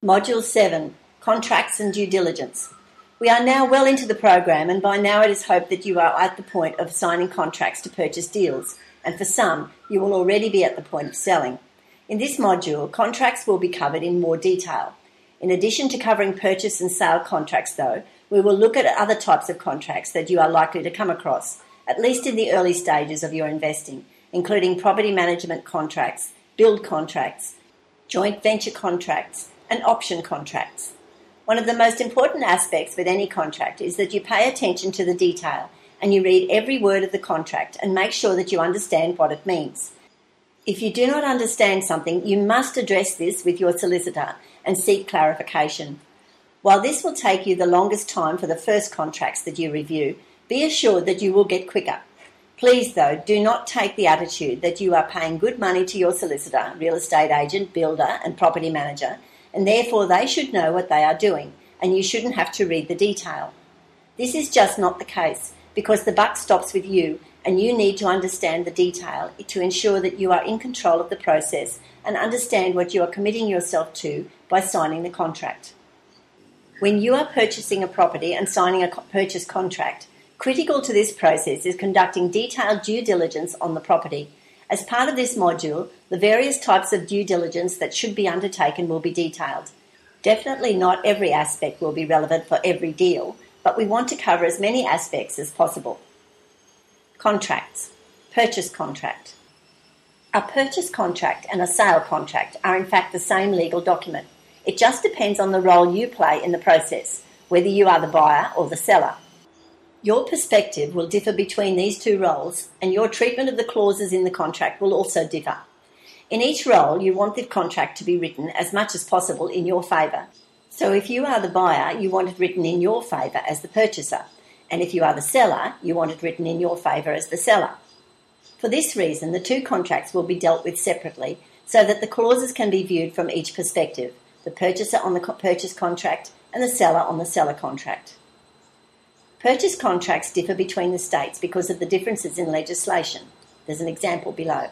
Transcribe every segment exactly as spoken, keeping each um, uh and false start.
Module seven, Contracts and Due Diligence. We are now well into the program, and by now it is hoped that you are at the point of signing contracts to purchase deals, and for some, you will already be at the point of selling. In this module, contracts will be covered in more detail. In addition to covering purchase and sale contracts, though, we will look at other types of contracts that you are likely to come across, at least in the early stages of your investing, including property management contracts, build contracts, joint venture contracts, and option contracts. One of the most important aspects with any contract is that you pay attention to the detail and you read every word of the contract and make sure that you understand what it means. If you do not understand something, you must address this with your solicitor and seek clarification. While this will take you the longest time for the first contracts that you review, be assured that you will get quicker. Please, though, do not take the attitude that you are paying good money to your solicitor, real estate agent, builder, and property manager, and therefore they should know what they are doing, and you shouldn't have to read the detail. This is just not the case, because the buck stops with you, and you need to understand the detail to ensure that you are in control of the process and understand what you are committing yourself to by signing the contract. When you are purchasing a property and signing a purchase contract, critical to this process is conducting detailed due diligence on the property. As part of this module, the various types of due diligence that should be undertaken will be detailed. Definitely not every aspect will be relevant for every deal, but we want to cover as many aspects as possible. Contracts. Purchase contract. A purchase contract and a sale contract are in fact the same legal document. It just depends on the role you play in the process, whether you are the buyer or the seller. Your perspective will differ between these two roles, and your treatment of the clauses in the contract will also differ. In each role, you want the contract to be written as much as possible in your favour. So if you are the buyer, you want it written in your favour as the purchaser, and if you are the seller, you want it written in your favour as the seller. For this reason, the two contracts will be dealt with separately so that the clauses can be viewed from each perspective, the purchaser on the purchase contract and the seller on the seller contract. Purchase contracts differ between the states because of the differences in legislation. There's an example below.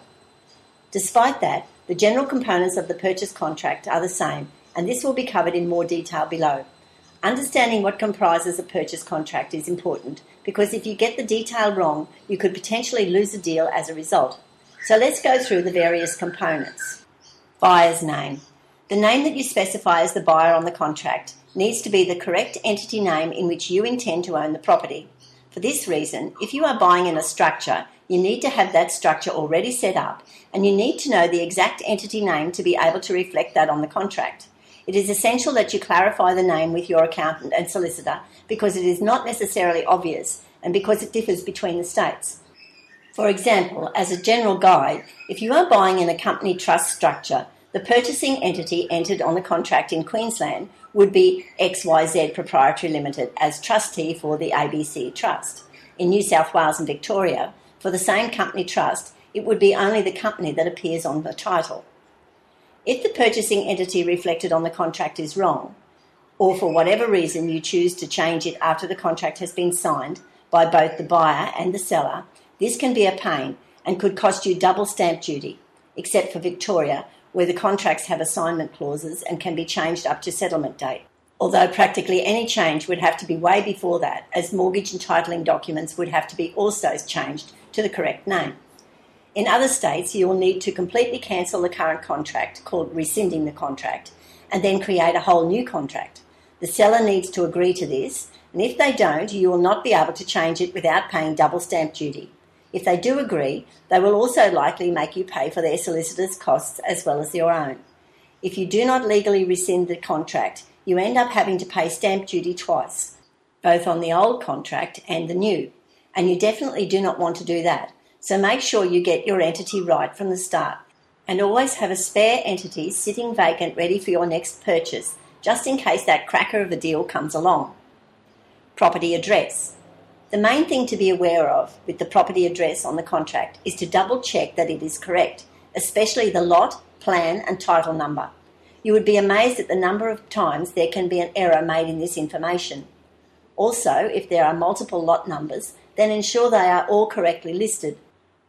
Despite that, the general components of the purchase contract are the same, and this will be covered in more detail below. Understanding what comprises a purchase contract is important because if you get the detail wrong, you could potentially lose a deal as a result. So let's go through the various components. Buyer's name. The name that you specify as the buyer on the contract needs to be the correct entity name in which you intend to own the property. For this reason, if you are buying in a structure, you need to have that structure already set up, and you need to know the exact entity name to be able to reflect that on the contract. It is essential that you clarify the name with your accountant and solicitor because it is not necessarily obvious and because it differs between the states. For example, as a general guide, if you are buying in a company trust structure, the purchasing entity entered on the contract in Queensland would be X Y Z Proprietary Limited as trustee for the A B C Trust. In New South Wales and Victoria, for the same company trust, it would be only the company that appears on the title. If the purchasing entity reflected on the contract is wrong, or for whatever reason you choose to change it after the contract has been signed by both the buyer and the seller, this can be a pain and could cost you double stamp duty, except for Victoria, where the contracts have assignment clauses and can be changed up to settlement date. Although practically any change would have to be way before that, as mortgage entitling documents would have to be also changed to the correct name. In other states, you will need to completely cancel the current contract, called rescinding the contract, and then create a whole new contract. The seller needs to agree to this, and if they don't, you will not be able to change it without paying double stamp duty. If they do agree, they will also likely make you pay for their solicitor's costs as well as your own. If you do not legally rescind the contract, you end up having to pay stamp duty twice, both on the old contract and the new, and you definitely do not want to do that. So make sure you get your entity right from the start, and always have a spare entity sitting vacant ready for your next purchase, just in case that cracker of a deal comes along. Property address. The main thing to be aware of with the property address on the contract is to double check that it is correct, especially the lot, plan and title number. You would be amazed at the number of times there can be an error made in this information. Also, if there are multiple lot numbers, then ensure they are all correctly listed.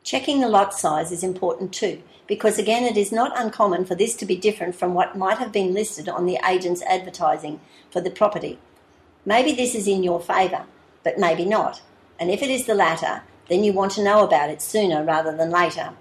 Checking the lot size is important too, because again it is not uncommon for this to be different from what might have been listed on the agent's advertising for the property. Maybe this is in your favour, but maybe not, and if it is the latter, then you want to know about it sooner rather than later.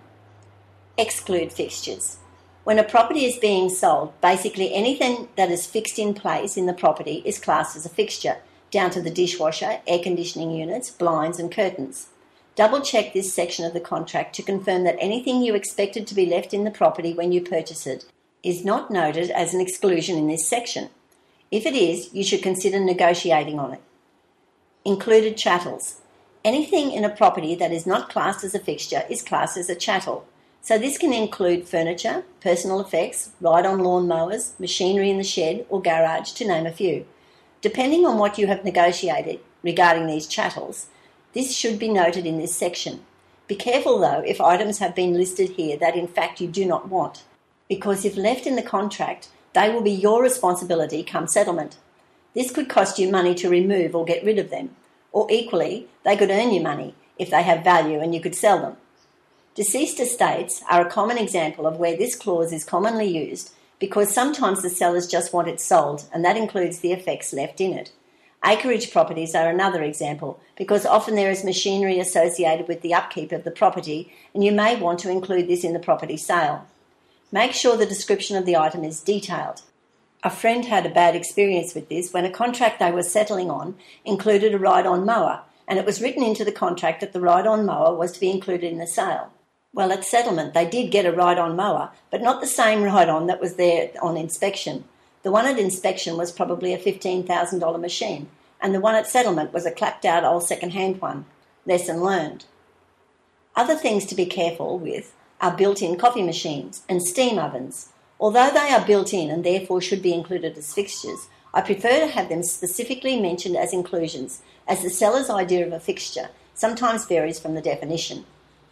Exclude fixtures. When a property is being sold, basically anything that is fixed in place in the property is classed as a fixture, down to the dishwasher, air conditioning units, blinds and curtains. Double check this section of the contract to confirm that anything you expected to be left in the property when you purchase it is not noted as an exclusion in this section. If it is, you should consider negotiating on it. Included chattels. Anything in a property that is not classed as a fixture is classed as a chattel. So this can include furniture, personal effects, ride-on lawn mowers, machinery in the shed or garage, to name a few. Depending on what you have negotiated regarding these chattels, this should be noted in this section. Be careful though if items have been listed here that in fact you do not want, because if left in the contract, they will be your responsibility come settlement. This could cost you money to remove or get rid of them, or equally, they could earn you money if they have value and you could sell them. Deceased estates are a common example of where this clause is commonly used because sometimes the sellers just want it sold, and that includes the effects left in it. Acreage properties are another example because often there is machinery associated with the upkeep of the property and you may want to include this in the property sale. Make sure the description of the item is detailed. A friend had a bad experience with this when a contract they were settling on included a ride-on mower, and it was written into the contract that the ride-on mower was to be included in the sale. Well, at settlement they did get a ride-on mower, but not the same ride-on that was there on inspection. The one at inspection was probably a fifteen thousand dollars machine, and the one at settlement was a clapped-out old second-hand one. Lesson learned. Other things to be careful with are built-in coffee machines and steam ovens. Although they are built-in and therefore should be included as fixtures, I prefer to have them specifically mentioned as inclusions, as the seller's idea of a fixture sometimes varies from the definition.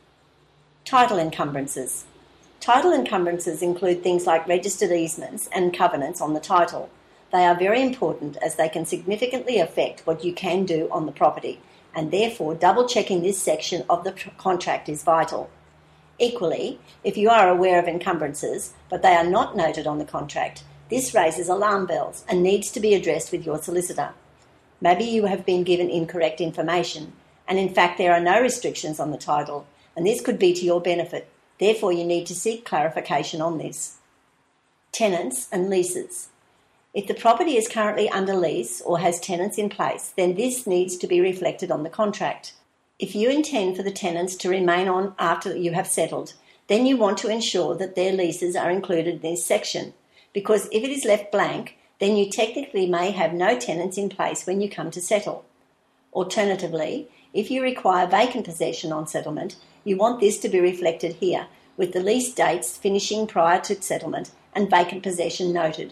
Title encumbrances. Title encumbrances include things like registered easements and covenants on the title. They are very important as they can significantly affect what you can do on the property, and therefore double-checking this section of the contract is vital. Equally, if you are aware of encumbrances, but they are not noted on the contract, this raises alarm bells and needs to be addressed with your solicitor. Maybe you have been given incorrect information, and in fact there are no restrictions on the title, and this could be to your benefit. Therefore, you need to seek clarification on this. Tenants and leases. If the property is currently under lease or has tenants in place, then this needs to be reflected on the contract. If you intend for the tenants to remain on after you have settled, then you want to ensure that their leases are included in this section, because if it is left blank, then you technically may have no tenants in place when you come to settle. Alternatively, if you require vacant possession on settlement, you want this to be reflected here, with the lease dates finishing prior to settlement and vacant possession noted.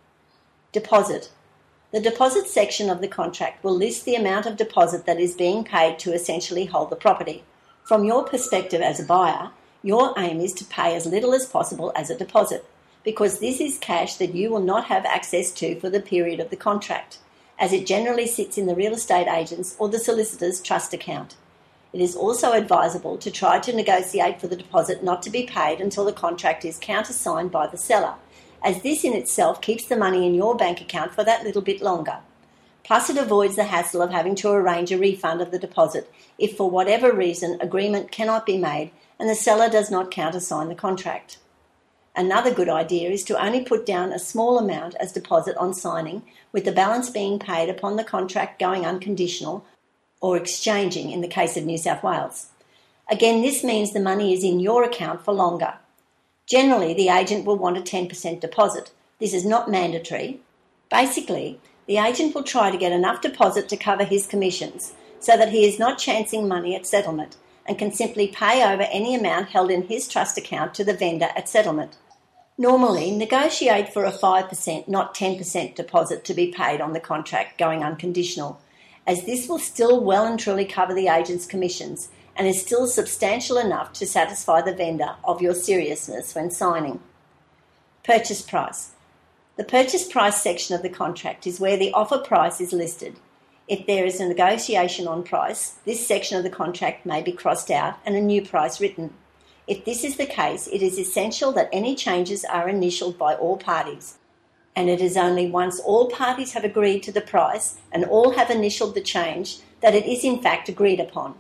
Deposit. The deposit section of the contract will list the amount of deposit that is being paid to essentially hold the property. From your perspective as a buyer, your aim is to pay as little as possible as a deposit, because this is cash that you will not have access to for the period of the contract, as it generally sits in the real estate agent's or the solicitor's trust account. It is also advisable to try to negotiate for the deposit not to be paid until the contract is countersigned by the seller, as this in itself keeps the money in your bank account for that little bit longer. Plus it avoids the hassle of having to arrange a refund of the deposit if for whatever reason agreement cannot be made and the seller does not countersign the contract. Another good idea is to only put down a small amount as deposit on signing, with the balance being paid upon the contract going unconditional or exchanging in the case of New South Wales. Again, this means the money is in your account for longer. Generally, the agent will want a ten percent deposit. This is not mandatory. Basically, the agent will try to get enough deposit to cover his commissions so that he is not chancing money at settlement and can simply pay over any amount held in his trust account to the vendor at settlement. Normally, negotiate for a five percent, not ten percent deposit to be paid on the contract going unconditional, as this will still well and truly cover the agent's commissions and is still substantial enough to satisfy the vendor of your seriousness when signing. Purchase price. The purchase price section of the contract is where the offer price is listed. If there is a negotiation on price, this section of the contract may be crossed out and a new price written. If this is the case, it is essential that any changes are initialed by all parties, and it is only once all parties have agreed to the price and all have initialed the change that it is in fact agreed upon.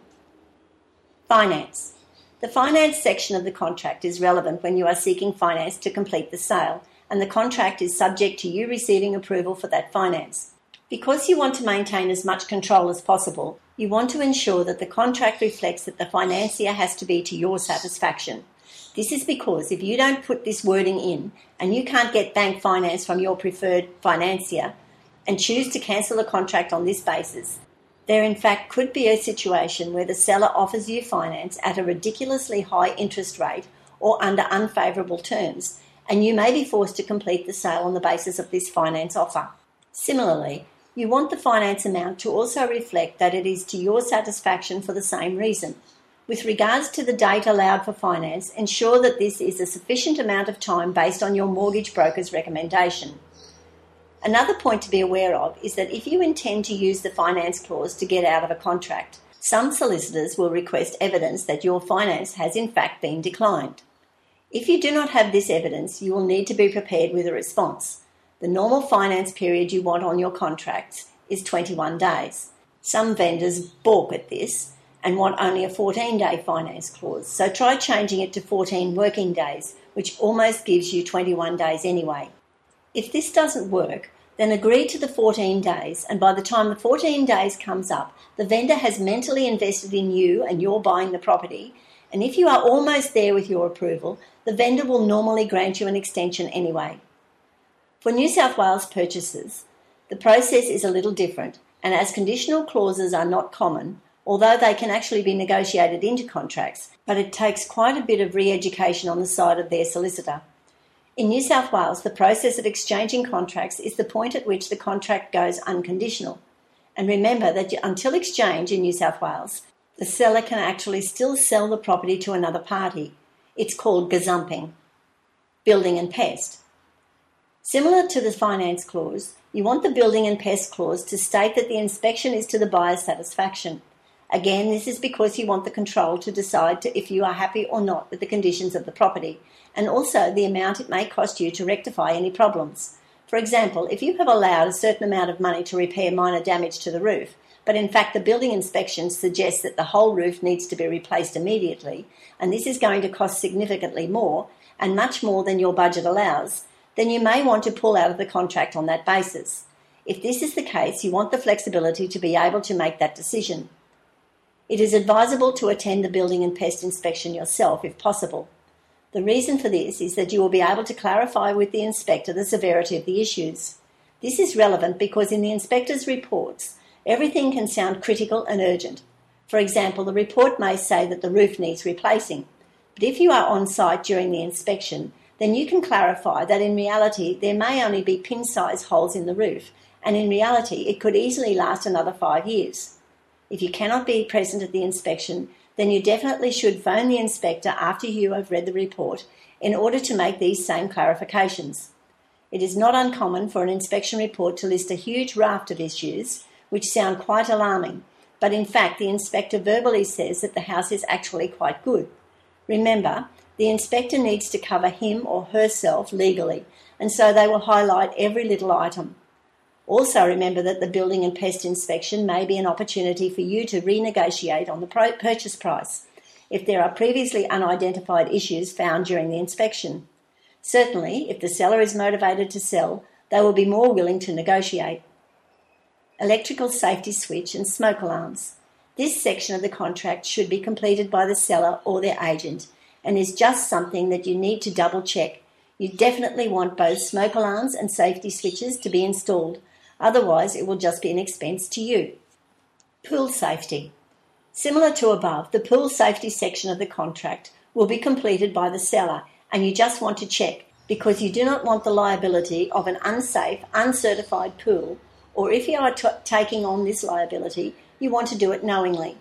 Finance. The finance section of the contract is relevant when you are seeking finance to complete the sale, and the contract is subject to you receiving approval for that finance. Because you want to maintain as much control as possible, you want to ensure that the contract reflects that the financier has to be to your satisfaction. This is because if you don't put this wording in and you can't get bank finance from your preferred financier and choose to cancel the contract on this basis, there in fact could be a situation where the seller offers you finance at a ridiculously high interest rate or under unfavourable terms, and you may be forced to complete the sale on the basis of this finance offer. Similarly, you want the finance amount to also reflect that it is to your satisfaction for the same reason. With regards to the date allowed for finance, ensure that this is a sufficient amount of time based on your mortgage broker's recommendation. Another point to be aware of is that if you intend to use the finance clause to get out of a contract, some solicitors will request evidence that your finance has in fact been declined. If you do not have this evidence, you will need to be prepared with a response. The normal finance period you want on your contracts is twenty-one days. Some vendors balk at this and want only a fourteen-day finance clause, so try changing it to fourteen working days, which almost gives you twenty-one days anyway. If this doesn't work, then agree to the fourteen days, and by the time the fourteen days comes up, the vendor has mentally invested in you and you're buying the property, and if you are almost there with your approval, the vendor will normally grant you an extension anyway. For New South Wales purchases, the process is a little different, and as conditional clauses are not common, although they can actually be negotiated into contracts, but it takes quite a bit of re-education on the side of their solicitor. In New South Wales, the process of exchanging contracts is the point at which the contract goes unconditional. And remember that until exchange in New South Wales, the seller can actually still sell the property to another party. It's called gazumping. Building and pest. Similar to the finance clause, you want the building and pest clause to state that the inspection is to the buyer's satisfaction. Again, this is because you want the control to decide to if you are happy or not with the conditions of the property, and also the amount it may cost you to rectify any problems. For example, if you have allowed a certain amount of money to repair minor damage to the roof, but in fact the building inspection suggests that the whole roof needs to be replaced immediately, and this is going to cost significantly more, and much more than your budget allows, then you may want to pull out of the contract on that basis. If this is the case, you want the flexibility to be able to make that decision. It is advisable to attend the building and pest inspection yourself if possible. The reason for this is that you will be able to clarify with the inspector the severity of the issues. This is relevant because in the inspector's reports, everything can sound critical and urgent. For example, the report may say that the roof needs replacing, but if you are on site during the inspection, then you can clarify that in reality there may only be pin-size holes in the roof, and in reality it could easily last another five years. If you cannot be present at the inspection, then you definitely should phone the inspector after you have read the report in order to make these same clarifications. It is not uncommon for an inspection report to list a huge raft of issues which sound quite alarming, but in fact the inspector verbally says that the house is actually quite good. Remember, the inspector needs to cover him or herself legally, and so they will highlight every little item. Also remember that the building and pest inspection may be an opportunity for you to renegotiate on the purchase price if there are previously unidentified issues found during the inspection. Certainly, if the seller is motivated to sell, they will be more willing to negotiate. Electrical safety switch and smoke alarms. This section of the contract should be completed by the seller or their agent and is just something that you need to double check. You definitely want both smoke alarms and safety switches to be installed, otherwise it will just be an expense to you. Pool safety. Similar to above, the pool safety section of the contract will be completed by the seller, and you just want to check because you do not want the liability of an unsafe, uncertified pool, or if you are t- taking on this liability, you want to do it knowingly.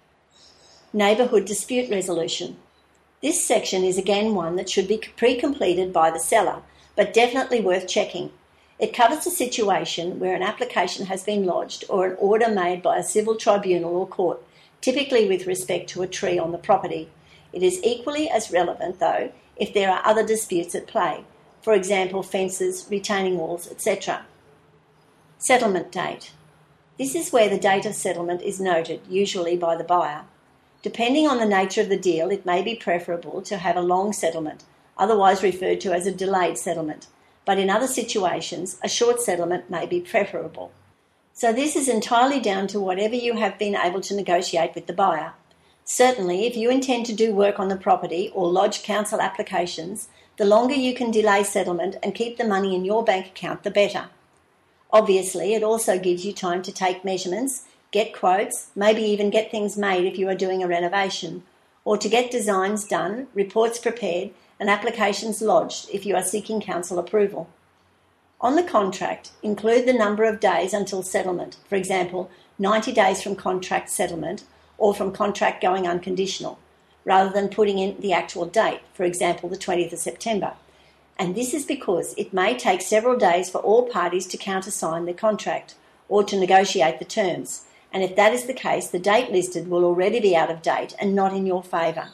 Neighbourhood dispute resolution. This section is again one that should be pre-completed by the seller, but definitely worth checking. It covers a situation where an application has been lodged or an order made by a civil tribunal or court, typically with respect to a tree on the property. It is equally as relevant, though, if there are other disputes at play, for example, fences, retaining walls, et cetera. Settlement date. This is where the date of settlement is noted, usually by the buyer. Depending on the nature of the deal, it may be preferable to have a long settlement, otherwise referred to as a delayed settlement, but in other situations, a short settlement may be preferable. So this is entirely down to whatever you have been able to negotiate with the buyer. Certainly, if you intend to do work on the property or lodge council applications, the longer you can delay settlement and keep the money in your bank account, the better. Obviously, it also gives you time to take measurements, get quotes, maybe even get things made if you are doing a renovation, or to get designs done, reports prepared, and applications lodged if you are seeking council approval. On the contract, include the number of days until settlement, for example, ninety days from contract settlement or from contract going unconditional, rather than putting in the actual date, for example, the twentieth of September. And this is because it may take several days for all parties to countersign the contract or to negotiate the terms. And if that is the case, the date listed will already be out of date and not in your favour.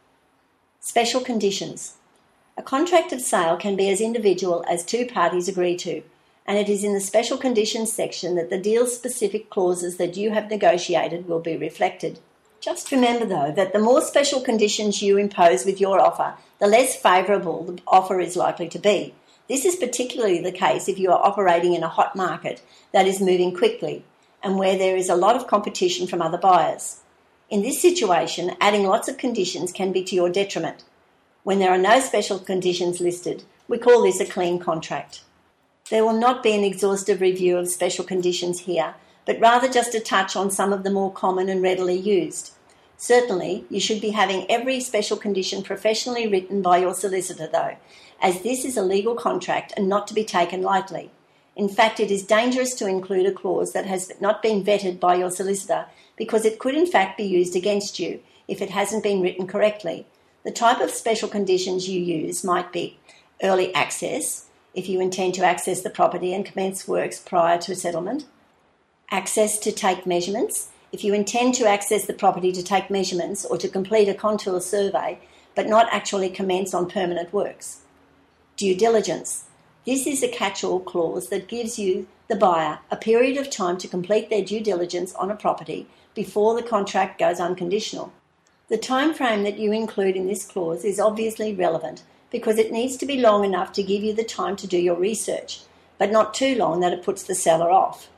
Special conditions. A contract of sale can be as individual as two parties agree to, and it is in the special conditions section that the deal-specific clauses that you have negotiated will be reflected. Just remember, though, that the more special conditions you impose with your offer, the less favourable the offer is likely to be. This is particularly the case if you are operating in a hot market that is moving quickly and where there is a lot of competition from other buyers. In this situation, adding lots of conditions can be to your detriment. When there are no special conditions listed, we call this a clean contract. There will not be an exhaustive review of special conditions here, but rather just a touch on some of the more common and readily used. Certainly, you should be having every special condition professionally written by your solicitor, though, as this is a legal contract and not to be taken lightly. In fact, it is dangerous to include a clause that has not been vetted by your solicitor because it could in fact be used against you if it hasn't been written correctly. The type of special conditions you use might be early access, if you intend to access the property and commence works prior to settlement. Access to take measurements, if you intend to access the property to take measurements or to complete a contour survey, but not actually commence on permanent works. Due diligence. This is a catch-all clause that gives you, the buyer, a period of time to complete their due diligence on a property before the contract goes unconditional. The time frame that you include in this clause is obviously relevant because it needs to be long enough to give you the time to do your research, but not too long that it puts the seller off.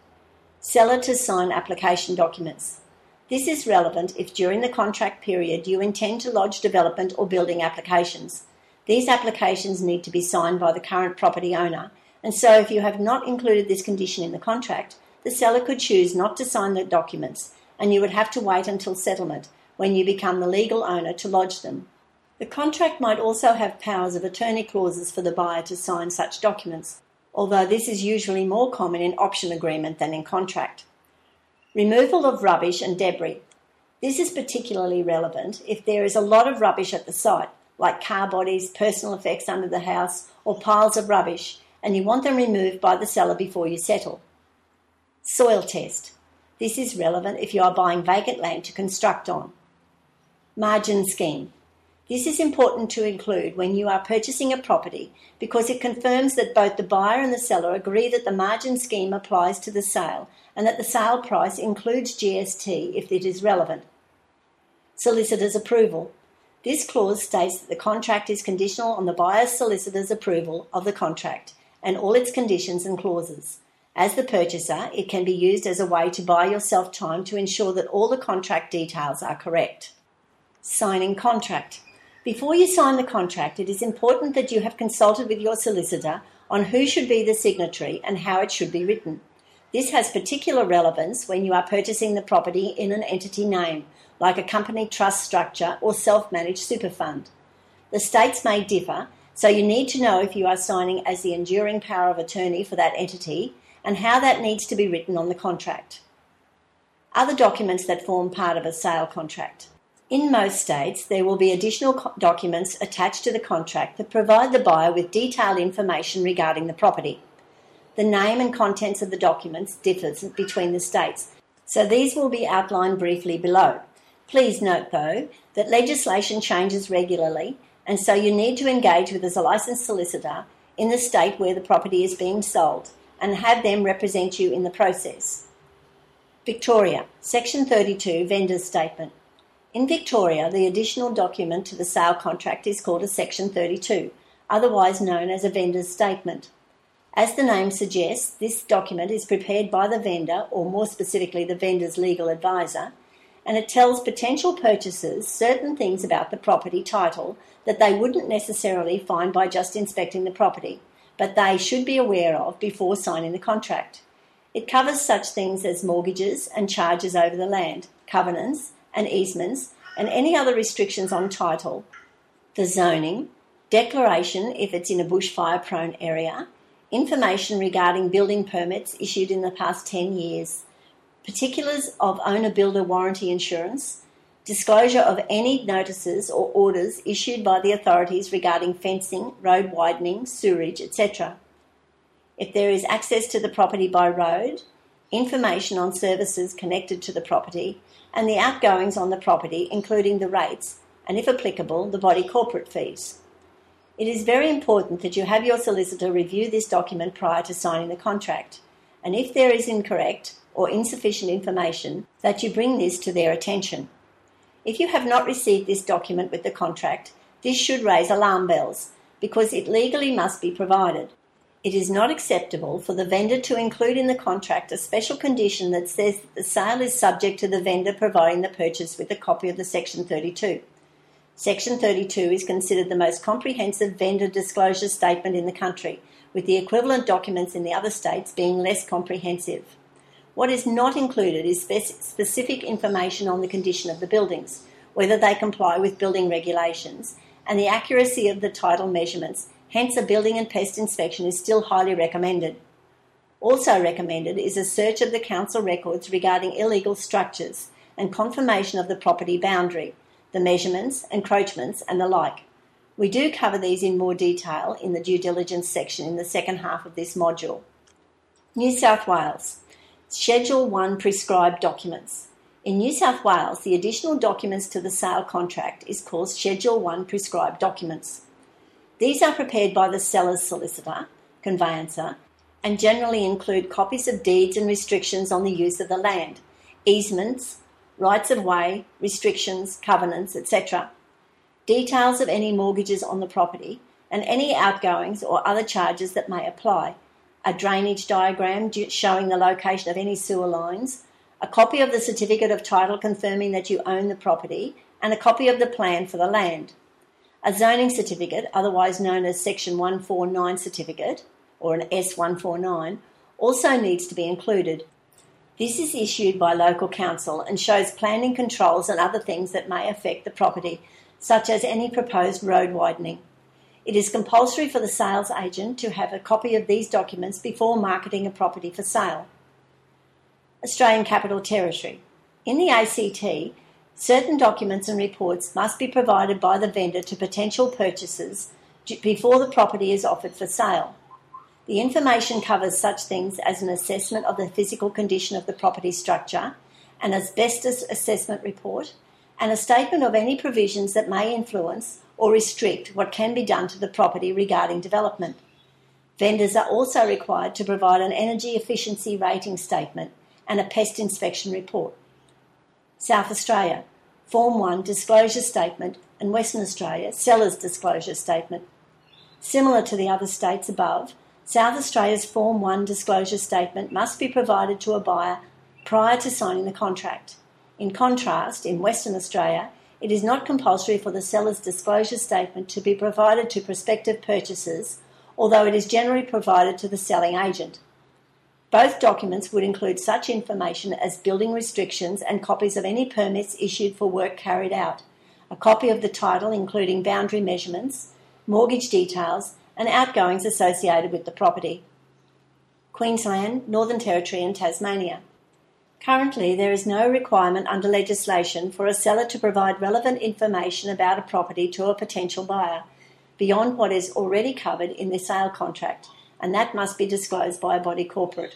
Seller to sign application documents. This is relevant if during the contract period you intend to lodge development or building applications. These applications need to be signed by the current property owner, and so if you have not included this condition in the contract, the seller could choose not to sign the documents, and you would have to wait until settlement, when you become the legal owner, to lodge them. The contract might also have powers of attorney clauses for the buyer to sign such documents, although this is usually more common in option agreement than in contract. Removal of rubbish and debris. This is particularly relevant if there is a lot of rubbish at the site, like car bodies, personal effects under the house, or piles of rubbish, and you want them removed by the seller before you settle. Soil test. This is relevant if you are buying vacant land to construct on. Margin scheme. This is important to include when you are purchasing a property because it confirms that both the buyer and the seller agree that the margin scheme applies to the sale and that the sale price includes G S T if it is relevant. Solicitor's approval. This clause states that the contract is conditional on the buyer's solicitor's approval of the contract and all its conditions and clauses. As the purchaser, it can be used as a way to buy yourself time to ensure that all the contract details are correct. Signing contract. Before you sign the contract, it is important that you have consulted with your solicitor on who should be the signatory and how it should be written. This has particular relevance when you are purchasing the property in an entity name, like a company trust structure or self-managed super fund. The states may differ, so you need to know if you are signing as the enduring power of attorney for that entity and how that needs to be written on the contract. Other documents that form part of a sale contract. In most states, there will be additional co- documents attached to the contract that provide the buyer with detailed information regarding the property. The name and contents of the documents differs between the states, so these will be outlined briefly below. Please note, though, that legislation changes regularly, and so you need to engage with a licensed solicitor in the state where the property is being sold and have them represent you in the process. Victoria, Section thirty-two, Vendor's Statement. In Victoria, the additional document to the sale contract is called a Section thirty-two, otherwise known as a vendor's statement. As the name suggests, this document is prepared by the vendor, or more specifically the vendor's legal advisor, and it tells potential purchasers certain things about the property title that they wouldn't necessarily find by just inspecting the property, but they should be aware of before signing the contract. It covers such things as mortgages and charges over the land, covenants and easements, and any other restrictions on title, the zoning, declaration if it's in a bushfire-prone area, information regarding building permits issued in the past ten years, particulars of owner-builder warranty insurance, disclosure of any notices or orders issued by the authorities regarding fencing, road widening, sewerage, et cetera. If there is access to the property by road, information on services connected to the property, and the outgoings on the property, including the rates, and if applicable, the body corporate fees. It is very important that you have your solicitor review this document prior to signing the contract, and if there is incorrect or insufficient information, that you bring this to their attention. If you have not received this document with the contract, this should raise alarm bells, because it legally must be provided. It is not acceptable for the vendor to include in the contract a special condition that says that the sale is subject to the vendor providing the purchase with a copy of the Section thirty-two. Section thirty-two is considered the most comprehensive vendor disclosure statement in the country, with the equivalent documents in the other states being less comprehensive. What is not included is spe- specific information on the condition of the buildings, whether they comply with building regulations, and the accuracy of the title measurements. Hence, a building and pest inspection is still highly recommended. Also recommended is a search of the council records regarding illegal structures and confirmation of the property boundary, the measurements, encroachments, and the like. We do cover these in more detail in the due diligence section in the second half of this module. New South Wales. Schedule one prescribed documents. In New South Wales, the additional documents to the sale contract is called Schedule one prescribed documents. These are prepared by the seller's solicitor, conveyancer, and generally include copies of deeds and restrictions on the use of the land, easements, rights of way, restrictions, covenants, et cetera, details of any mortgages on the property, and any outgoings or other charges that may apply, a drainage diagram showing the location of any sewer lines, a copy of the certificate of title confirming that you own the property, and a copy of the plan for the land. A zoning certificate, otherwise known as Section one forty-nine certificate, or an S one forty-nine, also needs to be included. This is issued by local council and shows planning controls and other things that may affect the property, such as any proposed road widening. It is compulsory for the sales agent to have a copy of these documents before marketing a property for sale. Australian Capital Territory. In the A C T, certain documents and reports must be provided by the vendor to potential purchasers before the property is offered for sale. The information covers such things as an assessment of the physical condition of the property structure, an asbestos assessment report, and a statement of any provisions that may influence or restrict what can be done to the property regarding development. Vendors are also required to provide an energy efficiency rating statement and a pest inspection report. South Australia, Form one Disclosure Statement, and Western Australia, Seller's Disclosure Statement. Similar to the other states above, South Australia's Form one Disclosure Statement must be provided to a buyer prior to signing the contract. In contrast, in Western Australia, it is not compulsory for the seller's disclosure statement to be provided to prospective purchasers, although it is generally provided to the selling agent. Both documents would include such information as building restrictions and copies of any permits issued for work carried out, a copy of the title including boundary measurements, mortgage details, and outgoings associated with the property. Queensland, Northern Territory and Tasmania. Currently, there is no requirement under legislation for a seller to provide relevant information about a property to a potential buyer, beyond what is already covered in the sale contract, and that must be disclosed by a body corporate.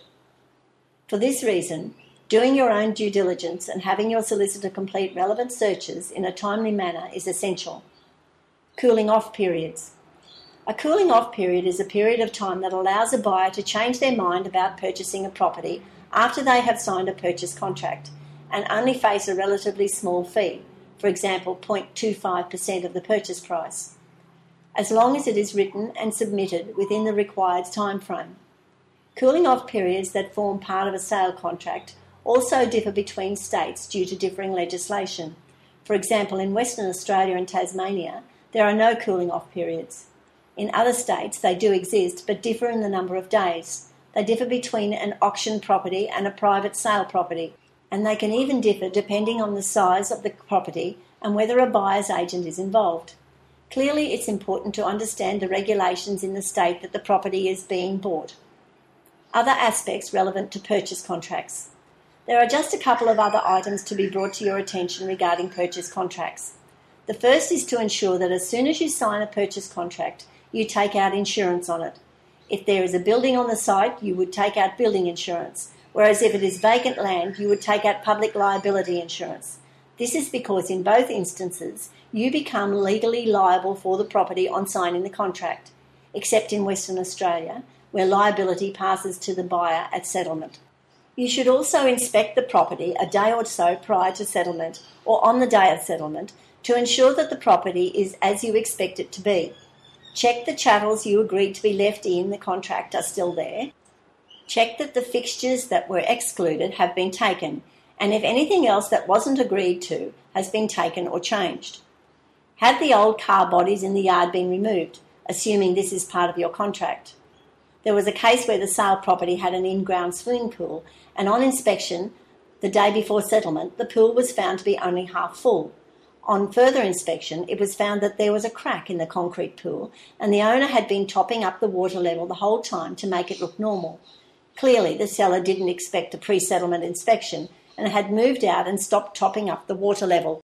For this reason, doing your own due diligence and having your solicitor complete relevant searches in a timely manner is essential. Cooling off periods. A cooling off period is a period of time that allows a buyer to change their mind about purchasing a property after they have signed a purchase contract and only face a relatively small fee, for example zero point two five percent of the purchase price, as long as it is written and submitted within the required time frame. Cooling off periods that form part of a sale contract also differ between states due to differing legislation. For example, in Western Australia and Tasmania, there are no cooling off periods. In other states, they do exist, but differ in the number of days. They differ between an auction property and a private sale property, and they can even differ depending on the size of the property and whether a buyer's agent is involved. Clearly, it's important to understand the regulations in the state that the property is being bought. Other aspects relevant to purchase contracts. There are just a couple of other items to be brought to your attention regarding purchase contracts. The first is to ensure that as soon as you sign a purchase contract, you take out insurance on it. If there is a building on the site, you would take out building insurance, whereas if it is vacant land, you would take out public liability insurance. This is because in both instances, you become legally liable for the property on signing the contract, except in Western Australia, where liability passes to the buyer at settlement. You should also inspect the property a day or so prior to settlement or on the day of settlement to ensure that the property is as you expect it to be. Check the chattels you agreed to be left in the contract are still there. Check that the fixtures that were excluded have been taken, and if anything else that wasn't agreed to has been taken or changed. Have the old car bodies in the yard been removed, assuming this is part of your contract? There was a case where the sale property had an in-ground swimming pool, and on inspection, the day before settlement, the pool was found to be only half full. On further inspection, it was found that there was a crack in the concrete pool, and the owner had been topping up the water level the whole time to make it look normal. Clearly, the seller didn't expect a pre-settlement inspection and had moved out and stopped topping up the water level.